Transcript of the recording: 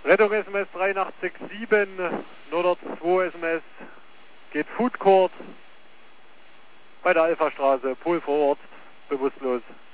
Rettung SMS 8367, Nordort 2 SMS, geht Food Court bei der Alpha-Straße, Pool vor Ort, bewusstlos.